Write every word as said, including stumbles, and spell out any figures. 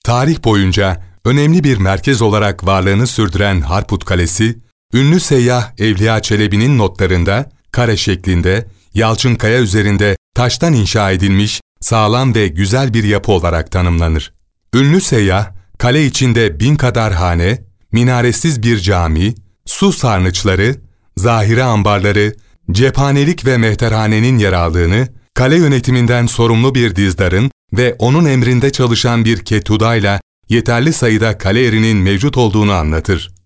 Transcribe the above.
Tarih boyunca önemli bir merkez olarak varlığını sürdüren Harput Kalesi, ünlü seyyah Evliya Çelebi'nin notlarında kare şeklinde, yalçınkaya üzerinde taştan inşa edilmiş sağlam ve güzel bir yapı olarak tanımlanır. Ünlü seyyah, kale içinde bin kadar hane, minaresiz bir cami, su sarnıçları, zahire ambarları, cephanelik ve mehterhanenin yer aldığını, kale yönetiminden sorumlu bir dizdarın ve onun emrinde çalışan bir ketudayla yeterli sayıda kale erinin mevcut olduğunu anlatır.